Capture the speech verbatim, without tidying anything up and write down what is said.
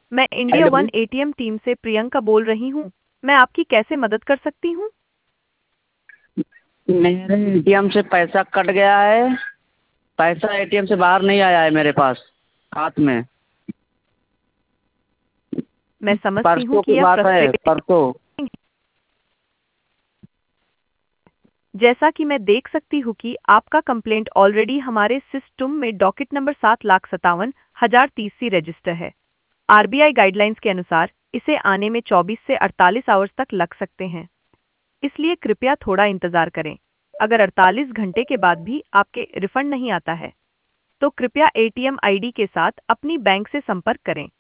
मैं India hello. One ATM team से प्रियंका बोल रही हूँ। मैं आपकी कैसे मदद कर सकती हूँ? मेरे एटीएम से पैसा कट गया है। पैसा एटीएम से बाहर नहीं आया है मेरे पास हाथ में। मैं समझती हूँ परसों कि की यह बात है, फ्रस्ट्रेटिंग परसों। है। जैसा कि मैं देख सकती हूँ कि आपका कंप्लेंट ऑलरेडी हमारे सिस्टम में डॉकेट नंबर सात लाख सत्तावन हजार तीस सी रजिस्टर है। आरबीआई गाइडलाइंस के अनुसार इसे आने में चौबीस से अड़तालीस आवर्स तक लग सकते हैं, इसलिए कृपया थोड़ा इंतजार करें। अगर अड़तालीस घंटे के बाद भी आपके रिफंड नहीं आता है, तो कृपया एटीएम आईडी के साथ अपनी बैंक से संपर्क करें।